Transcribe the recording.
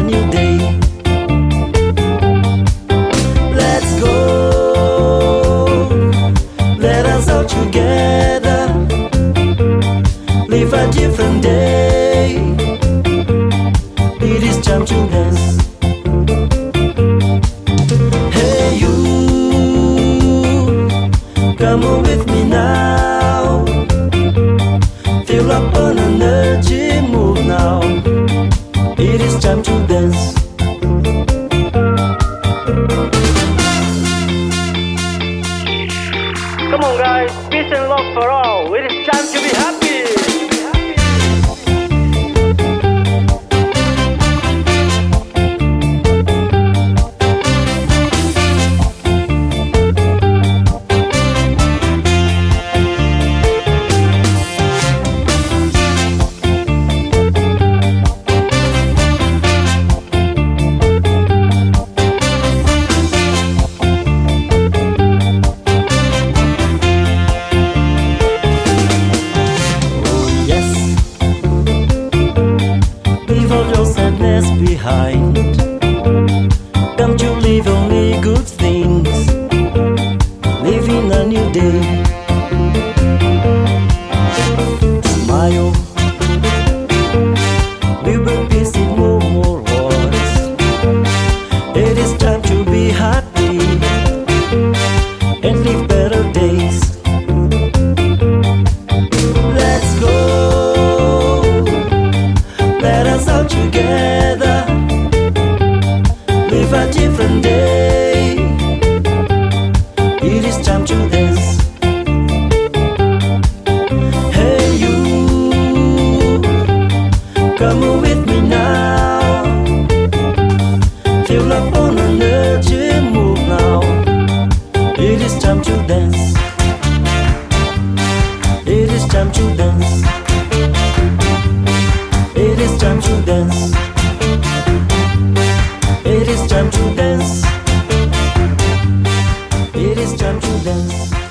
new day. Let's go, let us all together live a different day. It is time to dance. Hey you, come on with me now. Feel up on energy, move now. It is time to dance. Come on guys, peace and love for all. It is time to be happy. Behind, come to live only good things, living a new day. Smile, we will peace in no more wars. It is time to be happy and live better days. Let's go, let us all together live a different day. It is time to dance. Hey you, come on with me now. Feel up on energy, move now. It is time to dance. It is time to dance. It is time to dance. It is time to dance. It is time to dance.